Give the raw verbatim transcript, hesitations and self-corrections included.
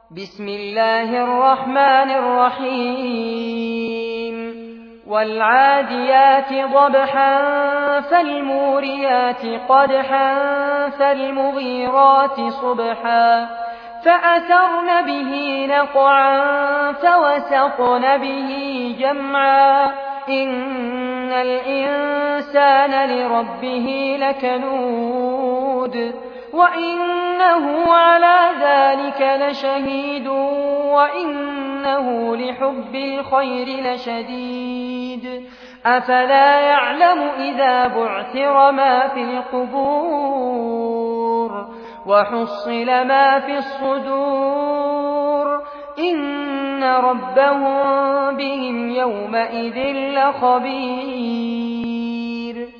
بسم الله الرحمن الرحيم والعاديات ضبحا فالموريات قدحا فالمغيرات صبحا فأثرن به نقعا فوسطن به جمعا إن الإنسان لربه لكنود وإنه على ذلك لشهيد وإنه لحب الخير لشديد أفلا يعلم إذا بعثر ما في القبور وحصل ما في الصدور إن ربهم بهم يومئذ لخبير.